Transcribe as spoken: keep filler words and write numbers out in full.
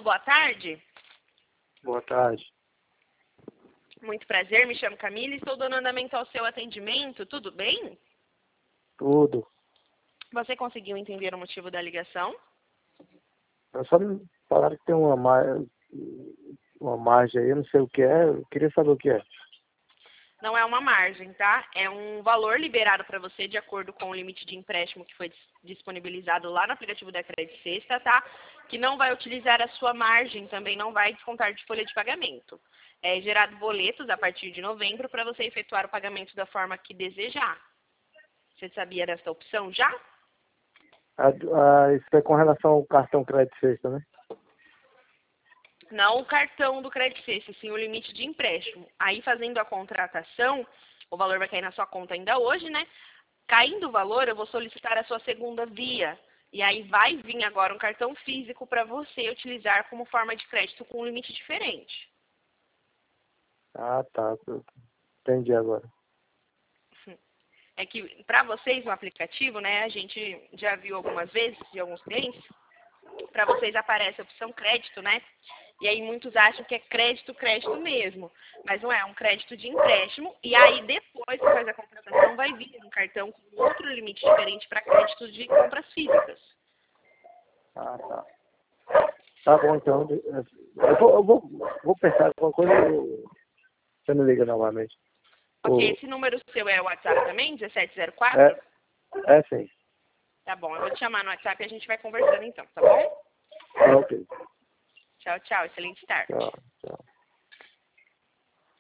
Alô, boa tarde. Boa tarde. Muito prazer, me chamo Camila e estou dando andamento ao seu atendimento. Tudo bem? Tudo. Você conseguiu entender o motivo da ligação? Eu só me falaram que tem uma, mar... uma margem aí, eu não sei o que é, eu queria saber o que é. Não é uma margem, tá? É um valor liberado para você de acordo com o limite de empréstimo que foi disponibilizado lá no aplicativo da Crédito Sexta, tá? Que não vai utilizar a sua margem, também não vai descontar de folha de pagamento. É gerado boletos a partir de novembro para você efetuar o pagamento da forma que desejar. Você sabia dessa opção já? A, a, isso é com relação ao cartão Crédito Sexta, né? Não o cartão do Crédito Sexta, sim o limite de empréstimo. Aí, fazendo a contratação, o valor vai cair na sua conta ainda hoje, né? Caindo o valor, eu vou solicitar a sua segunda via. E aí vai vir agora um cartão físico para você utilizar como forma de crédito com um limite diferente. Ah, tá. Eu entendi agora. É que para vocês no aplicativo, né, a gente já viu algumas vezes de alguns clientes, para vocês aparece a opção crédito, né? E aí muitos acham que é crédito, crédito mesmo. Mas não é, é um crédito de empréstimo. E aí depois que faz a contratação vai vir um cartão com outro limite diferente para créditos de compras físicas. Ah, tá. Tá bom, então. Eu vou, eu vou, vou pensar em alguma coisa e você me liga novamente. Ok, O... esse número seu é o WhatsApp também, dezessete zero quatro? É, é sim. Tá bom, eu vou te chamar no WhatsApp e a gente vai conversando então, tá bom? Tá ok. Tchau, tchau, excelente tarde. Tchau, tchau.